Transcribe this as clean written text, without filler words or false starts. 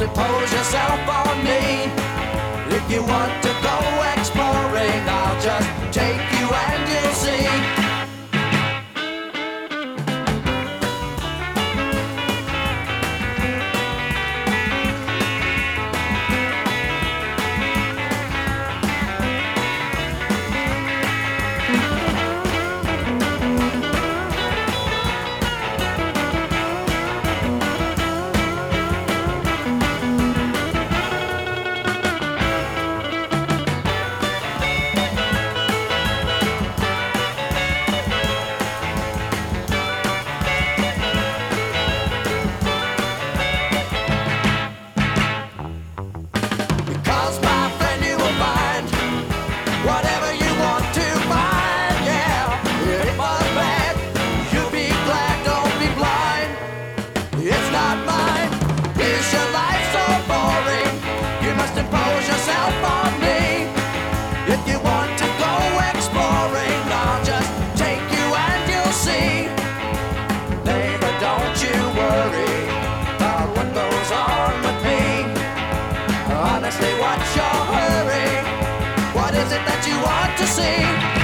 must impose yourself on me. If you want to go exploring, I'll just take you and you'll see. Whatever you want to find, yeah. If it was bad, you'll be glad, don't be blind. It's not mine. Is your life so boring? You must impose yourself on me. If you want to go exploring, I'll just take you and you'll see. Neighbor, don't you worry about what goes on with me. Honestly, what's your hurry? What is it that you want to see?